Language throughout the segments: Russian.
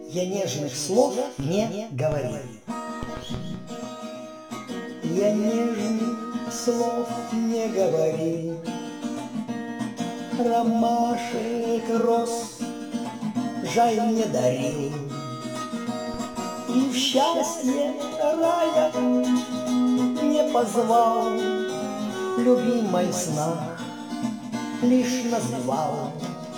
Я нежных слов не говорил. Я нежных слов не говорил, ромашек, роз жаль не дарил, и в счастье рая не позвал, любимой в снах лишь называл.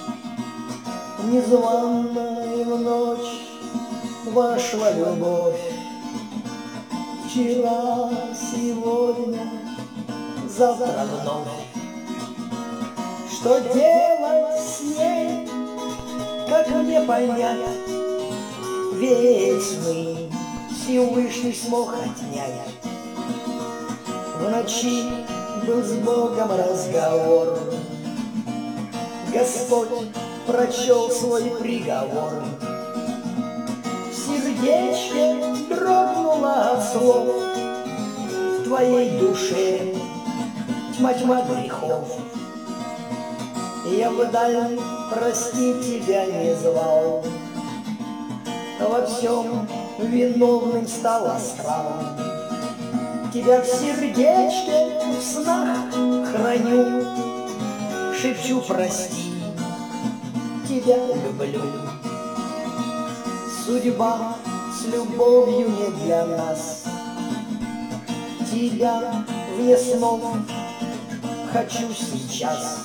Незваной в ночь вошла любовь, вчера, сегодня, завтра вновь. Что делать с ней, как мне понять? Вечный Всевышний смог отнять. В ночи был с Богом разговор, Господь прочел свой приговор. В сердечке дрогнула от слов, в твоей душе тьма грехов. Я вдаль простить тебя не звал, во всем виновным стал астрал. Тебя в сердечке в снах храню, шепчу прости, тебя люблю. Судьба с любовью не для нас, тебя вне снов хочу сейчас.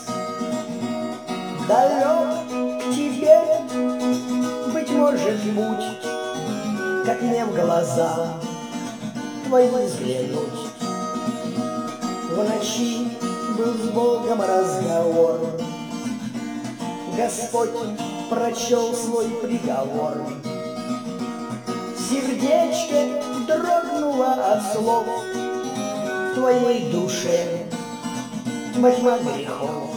Далек к тебе, быть может, путь, как мне в глаза твои взглянуть. В ночи был с Богом разговор, Господь прочел свой приговор. В сердечке дрогнула от слов, в твоей душе тьма грехов.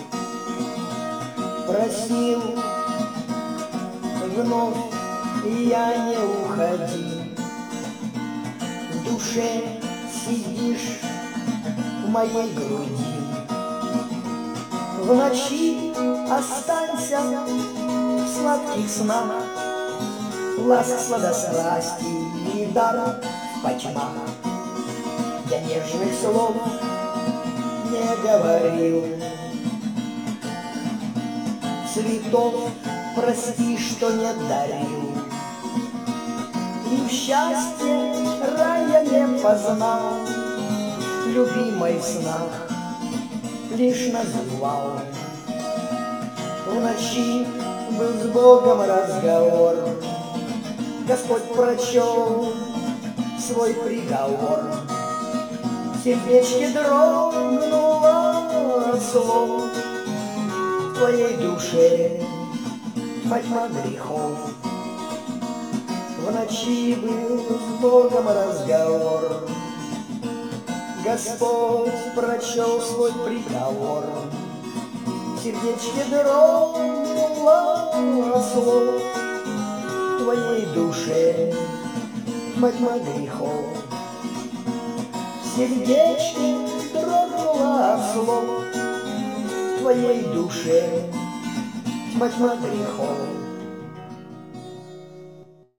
Просил вновь, я не уходи, в душе сидишь в моей груди. В ночи останься в сладких снах, ласк сладострасти и дар по тьмах. Я нежных слов не говорил, цветов прости, что не дарил, и в счастье рая не познал, любимой в снах лишь называл. В ночи был с Богом разговор, Господь прочел свой приговор. В сердечке дрогнула от слов, в твоей душе тьма грехов. В ночи был с Богом разговор, Господь прочел свой приговор. В сердечке дрогнула от слов, в твоей душе тьма грехов. В сердечке дрогнула от слов, в твоей душе тьма грехов.